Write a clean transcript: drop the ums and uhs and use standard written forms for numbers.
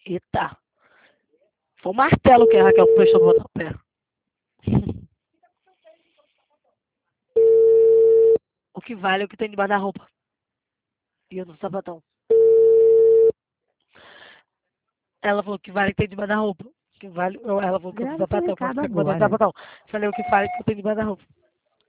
Eita. Foi o martelo que a Raquel prestou pra botar o pé. O que vale é o que tem debaixo da roupa. E eu no sapatão. Ela falou que vale o que tem debaixo da roupa. Que vale, ela falou que eu no Grava seu sapatão, pra recado ficar com vontade de agora. sapatão. Falei o que vale é o que eu tenho debaixo da roupa.